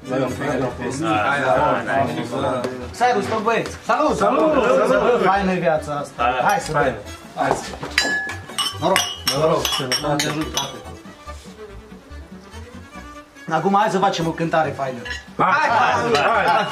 Servus, tot băieți! Salut! Salut! Faină viața asta! Hai să vedem! Hai să... Noroc! Noroc! Acum hai să facem o cântare faină! Hai!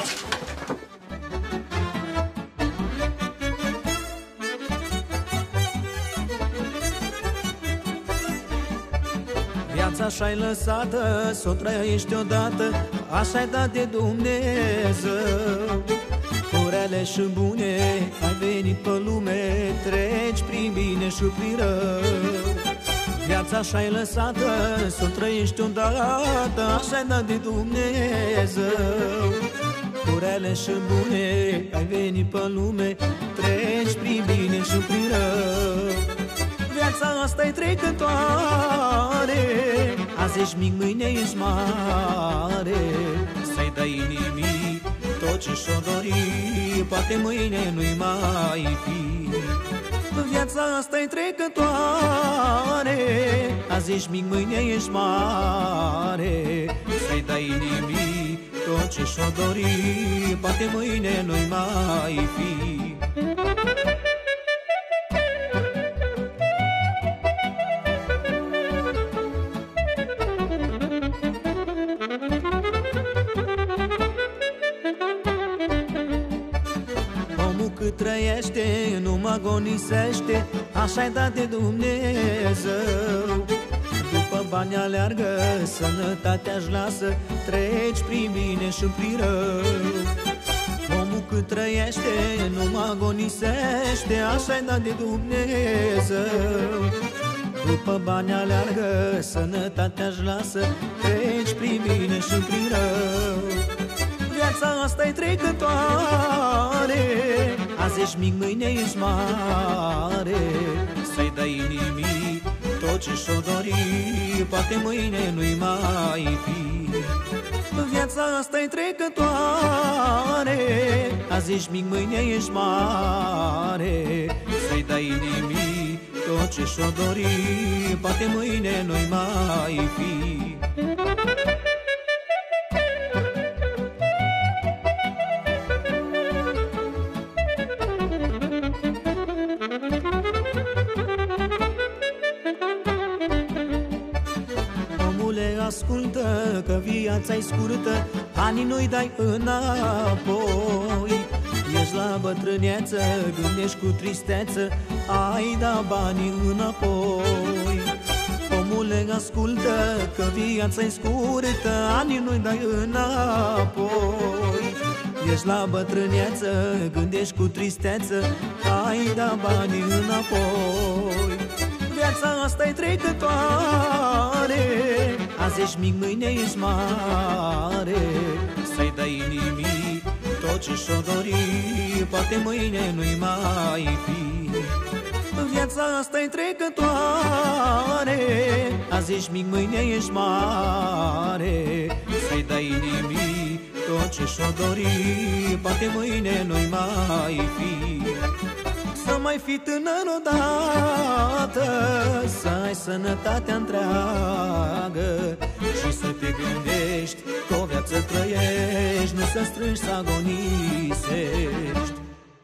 Viața așa-i lăsată, s-o trăiești odată, așa-i dat de Dumnezeu. Cu rele și bune ai venit pe lume, treci prin bine și prin rău. Viața așa-i lăsată, s-o trăiești odată, așa-i dat de Dumnezeu. Cu rele și bune ai venit pe lume, treci prin bine și prin rău. Viața asta-i trecătoare, azi ești mic, mâine ești mare. Să-i dai nimic tot ce și-o dori, poate mâine nu-i mai fi. Viața asta-i trecătoare, azi ești mic, mâine ești mare. Să-i dai nimic tot ce și-o dori, poate mâine nu-i mai fi. Cât trăiește, nu mă agonisește, așa-i dat de Dumnezeu. După bani aleargă, sănătatea-și lasă, treci prin bine și prin rău. Omul cât trăiește, nu mă agonisește, așa-i dat de Dumnezeu. După bani aleargă, sănătatea-și lasă, treci prin bine și prin rău. Viața asta-i trecătoare, azi ești mic, mâine ești mare. Să-i dai nimic tot ce și-o dori, poate mâine nu-i mai fi. Viața asta-i trecătoare, azi ești mic, mâine ești mare. Să-i dai nimic tot ce și-o dori, poate mâine nu-i mai fi. Ascultă că viața-i scurtă, anii nu-i dai înapoi. Ești la bătrâneță, gândești cu tristețe, ai da banii înapoi. Omule, ascultă că viața-i scurtă, anii nu-i dai înapoi. Ești la bătrâneță, gândești cu tristețe, ai da banii înapoi. Viața asta-i trecătoare, azi ești mic, mâine ești mare. Să-i dai nimic tot ce și-o dori, poate mâine nu-i mai fi. Viața asta-i trecătoare, azi ești mic, mâine ești mare. Să-i dai nimic tot ce și-o dori, poate mâine nu-i mai fi. Să mai fi tânăr odată, să ai sănătatea întreagă și să te gândești că o viață trăiești, nu să strângi, să agonisești.